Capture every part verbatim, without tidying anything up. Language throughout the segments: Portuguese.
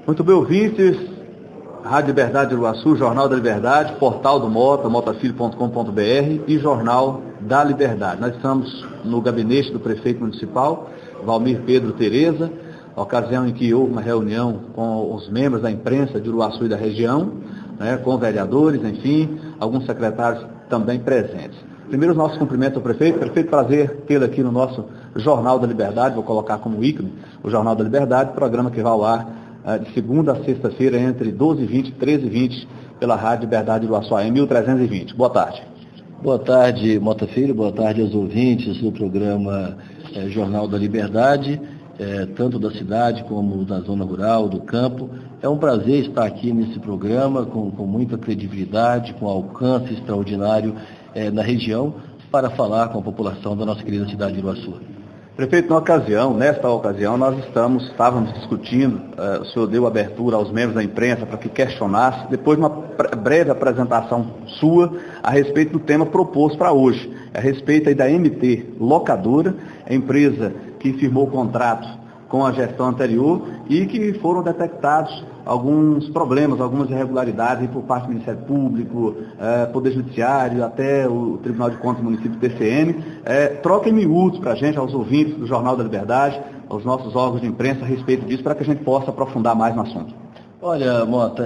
Muito bem, ouvintes, Rádio Liberdade Uruaçu, Jornal da Liberdade, Portal do Mota, motafilho ponto com ponto br e Jornal da Liberdade. Nós estamos no gabinete do prefeito municipal, Valmir Pedro Tereza, ocasião em que houve uma reunião com os membros da imprensa de Uruaçu e da região, né, com vereadores, enfim, alguns secretários também presentes. Primeiro, os nossos cumprimentos ao prefeito. Prefeito, prazer tê-lo aqui no nosso Jornal da Liberdade, vou colocar como ícone o Jornal da Liberdade, programa que vai ao ar de segunda a sexta-feira, entre doze e vinte e treze e vinte, pela Rádio Liberdade do Uruaçu, em mil trezentos e vinte. Boa tarde. Boa tarde, Mota Filho, boa tarde aos ouvintes do programa eh, Jornal da Liberdade, eh, tanto da cidade como da zona rural, do campo. É um prazer estar aqui nesse programa, com, com muita credibilidade, com alcance extraordinário eh, na região, para falar com a população da nossa querida cidade de Uruaçu. Prefeito, na ocasião, nesta ocasião, nós estamos, estávamos discutindo, uh, o senhor deu abertura aos membros da imprensa para que questionasse, depois de uma breve apresentação sua a respeito do tema proposto para hoje, a respeito aí da M T Locadora, a empresa que firmou o contrato com a gestão anterior e que foram detectados alguns problemas, algumas irregularidades por parte do Ministério Público, eh, Poder Judiciário, até o Tribunal de Contas do município do T C M. Eh, troquem minutos para a gente, aos ouvintes do Jornal da Liberdade, aos nossos órgãos de imprensa a respeito disso, para que a gente possa aprofundar mais no assunto. Olha, Mota,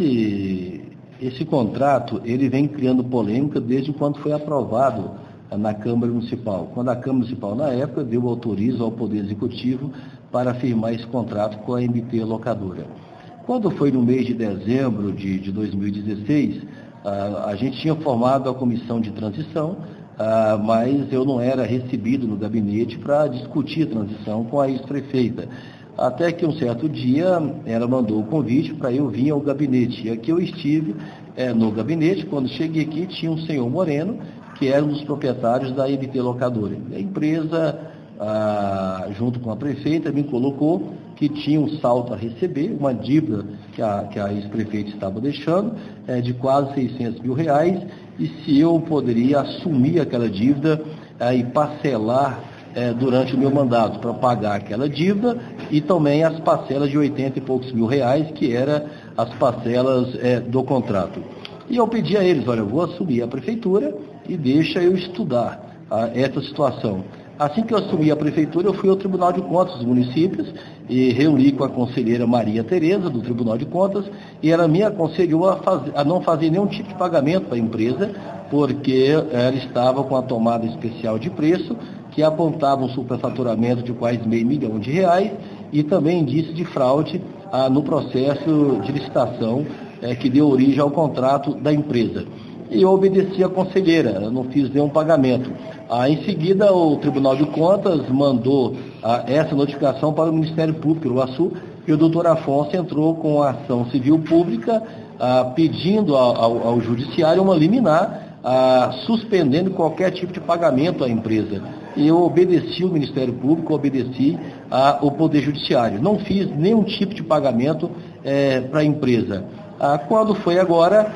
esse, esse contrato, ele vem criando polêmica desde quando foi aprovado na Câmara Municipal. Quando a Câmara Municipal, na época, deu autorizo ao Poder Executivo para firmar esse contrato com a M T Locadora. Quando foi no mês de dezembro de, de dois mil e dezesseis, a, a gente tinha formado a comissão de transição, a, mas eu não era recebido no gabinete para discutir a transição com a ex-prefeita. Até que um certo dia ela mandou o convite para eu vir ao gabinete. E aqui eu estive é, no gabinete. Quando cheguei aqui, tinha um senhor Moreno, que era um dos proprietários da M T Locadora. A empresa, ah, junto com a prefeita, me colocou que tinha um salto a receber, uma dívida que a, que a ex-prefeita estava deixando, é, de quase seiscentos mil reais, e se eu poderia assumir aquela dívida é, e parcelar é, durante o meu mandato, para pagar aquela dívida, e também as parcelas de oitenta e poucos mil reais, que eram as parcelas é, do contrato. E eu pedi a eles, olha, eu vou assumir a prefeitura e deixa eu estudar a, essa situação. Assim que eu assumi a prefeitura, eu fui ao Tribunal de Contas dos municípios e reuni com a conselheira Maria Tereza, do Tribunal de Contas, e ela me aconselhou a, fazer, a não fazer nenhum tipo de pagamento para a empresa, porque ela estava com a tomada especial de preço, que apontava um superfaturamento de quase meio milhão de reais, e também indício de fraude ah, no processo de licitação eh, que deu origem ao contrato da empresa. E eu obedeci a conselheira, eu não fiz nenhum pagamento. Ah, em seguida, o Tribunal de Contas mandou ah, essa notificação para o Ministério Público, Uruaçu, e o doutor Afonso entrou com a ação civil pública ah, pedindo ao, ao, ao Judiciário uma liminar, ah, suspendendo qualquer tipo de pagamento à empresa. E eu obedeci o Ministério Público, obedeci ao Poder Judiciário. Não fiz nenhum tipo de pagamento eh, para a empresa. Ah, quando foi agora,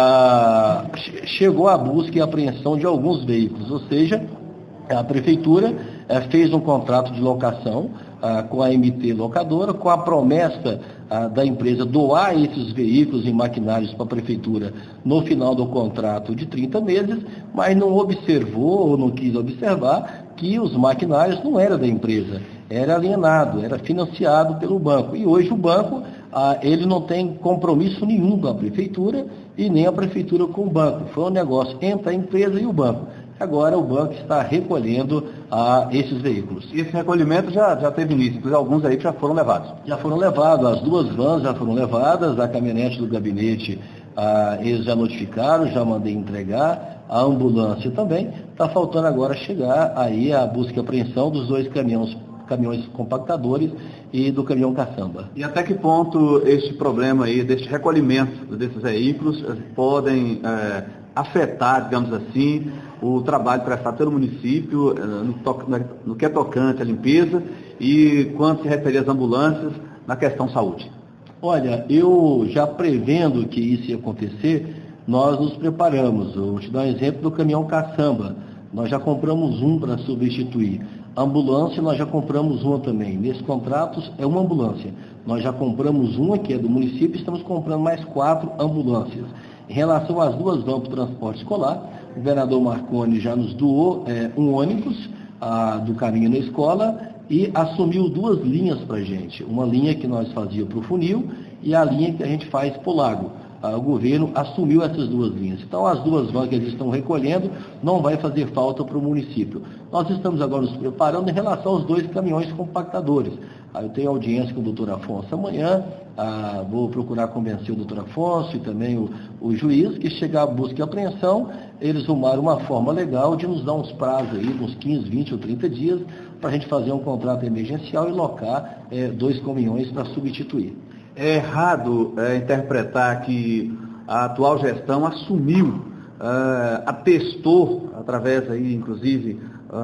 ah, chegou a busca e apreensão de alguns veículos, ou seja, a Prefeitura eh, fez um contrato de locação ah, com a M T Locadora, com a promessa ah, da empresa doar esses veículos e maquinários para a Prefeitura no final do contrato de trinta meses, mas não observou ou não quis observar que os maquinários não eram da empresa, era alienado, era financiado pelo banco. E hoje o banco, ah, ele não tem compromisso nenhum com a Prefeitura e nem a Prefeitura com o banco. Foi um negócio entre a empresa e o banco. Agora o banco está recolhendo ah, esses veículos. E esse recolhimento já, já teve início, inclusive alguns aí que já foram levados. Já foram levados, as duas vans já foram levadas, a caminhonete do gabinete ah, eles já notificaram, já mandei entregar, a ambulância também. Está faltando agora chegar aí a busca e apreensão dos dois caminhões, caminhões compactadores e do caminhão caçamba. E até que ponto este problema aí, deste recolhimento desses veículos, podem é, afetar, digamos assim, o trabalho prestado pelo município no, to, no que é tocante à limpeza e quanto se refere às ambulâncias na questão saúde? Olha, eu já prevendo que isso ia acontecer, nós nos preparamos. Eu vou te dar um exemplo do caminhão caçamba. Nós já compramos um para substituir. Ambulância, nós já compramos uma também. Nesses contratos, é uma ambulância. Nós já compramos uma, que é do município, e estamos comprando mais quatro ambulâncias. Em relação às duas vans para o transporte escolar, o governador Marconi já nos doou é, um ônibus a, do caminho na escola e assumiu duas linhas para a gente. Uma linha que nós fazíamos para o funil e a linha que a gente faz para o lago. Ah, o governo assumiu essas duas linhas. Então, as duas vans que eles estão recolhendo não vai fazer falta para o município. Nós estamos agora nos preparando em relação aos dois caminhões compactadores. Ah, eu tenho audiência com o doutor Afonso amanhã, ah, vou procurar convencer o doutor Afonso e também o, o juiz, que chegar a busca e apreensão, eles rumaram uma forma legal de nos dar uns prazos aí, uns quinze, vinte ou trinta dias, para a gente fazer um contrato emergencial e locar eh, dois caminhões para substituir. É errado é, interpretar que a atual gestão assumiu, é, atestou, através aí, inclusive,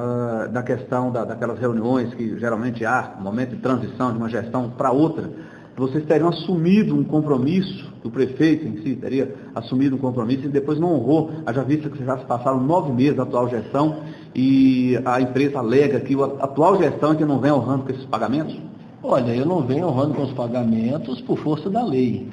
é, da questão da, daquelas reuniões que geralmente há, no momento de transição de uma gestão para outra, vocês teriam assumido um compromisso, o prefeito em si teria assumido um compromisso e depois não honrou, haja vista que já se passaram nove meses da atual gestão e a empresa alega que a atual gestão é que não vem honrando com esses pagamentos? Olha, eu não venho honrando com os pagamentos por força da lei.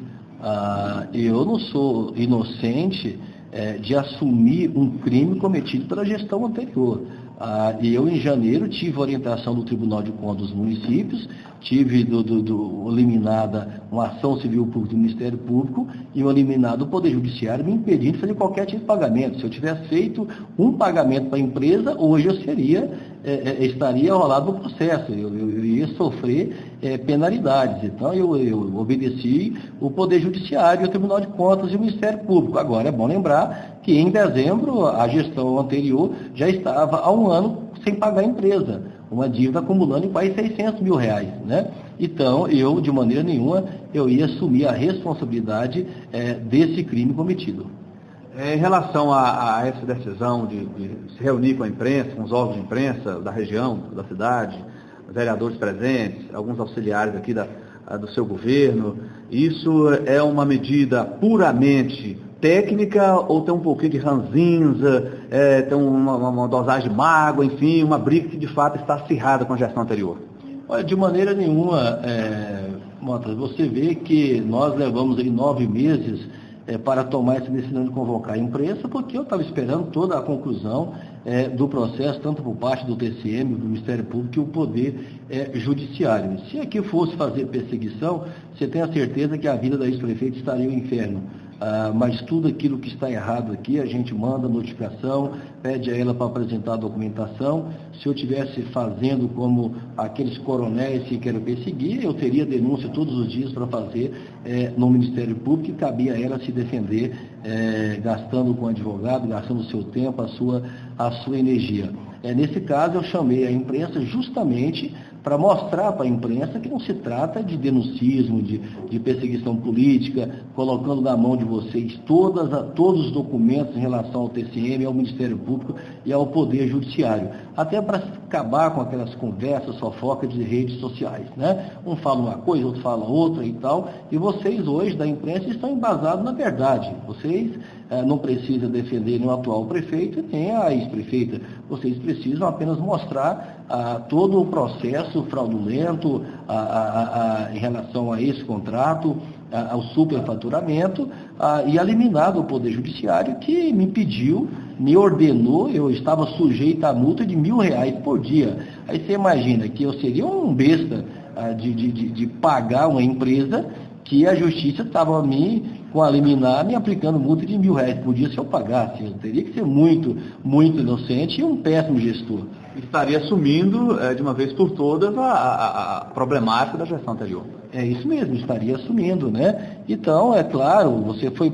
Ah, eu não sou inocente é, de assumir um crime cometido pela gestão anterior. Ah, eu, em janeiro, tive orientação do Tribunal de Contas dos Municípios, tive do, do, do, eliminada uma ação civil pública do Ministério Público e uma eliminada do Poder Judiciário me impedindo de fazer qualquer tipo de pagamento. Se eu tivesse feito um pagamento para a empresa, hoje eu seria, é, é, estaria enrolado no processo, eu, eu, eu ia sofrer é, penalidades. Então, eu, eu obedeci o Poder Judiciário, o Tribunal de Contas e o Ministério Público. Agora, é bom lembrar que em dezembro a gestão anterior já estava há um ano sem pagar a empresa, uma dívida acumulando em quase seiscentos mil reais, né? Então, eu, de maneira nenhuma, eu ia assumir a responsabilidade é, desse crime cometido. É, em relação a, a essa decisão de, de se reunir com a imprensa, com os órgãos de imprensa da região, da cidade, vereadores presentes, alguns auxiliares aqui da, do seu governo, isso é uma medida puramente técnica ou tem um pouquinho de ranzinza, é, tem uma, uma dosagem de mágoa, enfim, uma briga que de fato está acirrada com a gestão anterior? Olha, de maneira nenhuma, é, Mota, você vê que nós levamos aí nove meses é, para tomar essa decisão de convocar a imprensa, porque eu estava esperando toda a conclusão é, do processo, tanto por parte do T C M, do Ministério Público e o Poder é, Judiciário. Se aqui fosse fazer perseguição, você tem a certeza que a vida da ex-prefeita estaria no inferno. Ah, mas tudo aquilo que está errado aqui, a gente manda notificação, pede a ela para apresentar a documentação. Se eu estivesse fazendo como aqueles coronéis que querem perseguir, eu teria denúncia todos os dias para fazer eh, no Ministério Público e cabia a ela se defender, eh, gastando com advogado, gastando o seu tempo, a sua, a sua energia. É, nesse caso, eu chamei a imprensa justamente para mostrar para a imprensa que não se trata de denuncismo, de, de perseguição política, colocando na mão de vocês todas a, todos os documentos em relação ao T C M, ao Ministério Público e ao Poder Judiciário. Até para acabar com aquelas conversas sofocas de redes sociais, né? Um fala uma coisa, outro fala outra e tal, e vocês hoje da imprensa estão embasados na verdade. Vocês eh, não precisam defender nem o atual prefeito nem a ex-prefeita. Vocês precisam apenas mostrar ah, todo o processo fraudulento ah, ah, ah, em relação a esse contrato, ah, ao superfaturamento ah, e eliminar do Poder Judiciário que me pediu, me ordenou, eu estava sujeito a multa de mil reais por dia. Aí você imagina que eu seria um besta ah, de, de, de, de pagar uma empresa que a justiça estava me, com a liminar, me aplicando multa de mil reais por dia se eu pagasse. Eu teria que ser muito, muito inocente e um péssimo gestor. Estaria assumindo, é, de uma vez por todas, a, a, a problemática da gestão anterior. É isso mesmo, estaria assumindo, né? Então, é claro, você foi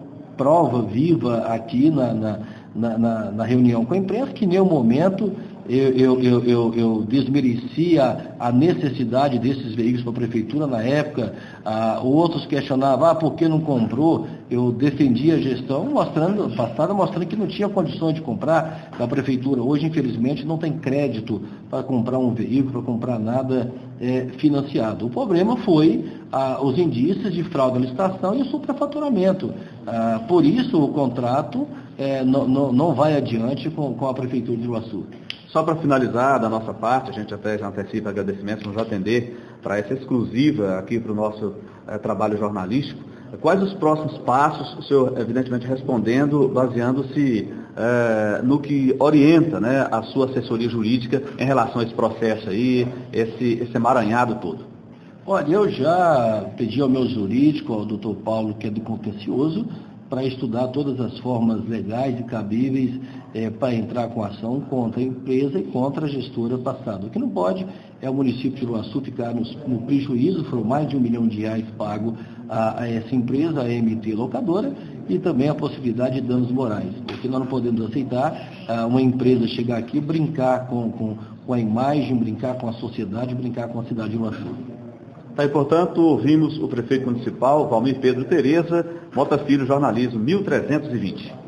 prova viva aqui na, na, na, na, na reunião com a imprensa, que em nenhum momento eu, eu, eu, eu, eu desmereci a, a necessidade desses veículos para a prefeitura na época. Ah, outros questionavam, ah, por que não comprou? Eu defendi a gestão mostrando, passada mostrando que não tinha condições de comprar da prefeitura. Hoje, infelizmente, não tem crédito para comprar um veículo, para comprar nada é, financiado. O problema foi ah, os indícios de fraude na licitação e o superfaturamento. Ah, por isso, o contrato é, não, não, não vai adiante com, com a prefeitura de Iguaçu. Só para finalizar da nossa parte, a gente até já antecipa agradecimentos, nos atender para essa exclusiva aqui para o nosso é, trabalho jornalístico. Quais os próximos passos, o senhor evidentemente respondendo, baseando-se é, no que orienta, né, a sua assessoria jurídica em relação a esse processo aí, esse, esse emaranhado todo? Olha, eu já pedi ao meu jurídico, ao doutor Paulo, que é do contencioso, para estudar todas as formas legais e cabíveis é, para entrar com ação contra a empresa e contra a gestora passada. O que não pode é o município de Iruaçu ficar no, no prejuízo, foram mais de um milhão de reais pago a, a essa empresa, a M T Locadora, e também a possibilidade de danos morais. Porque nós não podemos aceitar a, uma empresa chegar aqui e brincar com, com, com a imagem, brincar com a sociedade, brincar com a cidade de Iruaçu. Tá, e, portanto, ouvimos o prefeito municipal, Valmir Pedro Tereza, Mota Filho, jornalismo mil trezentos e vinte.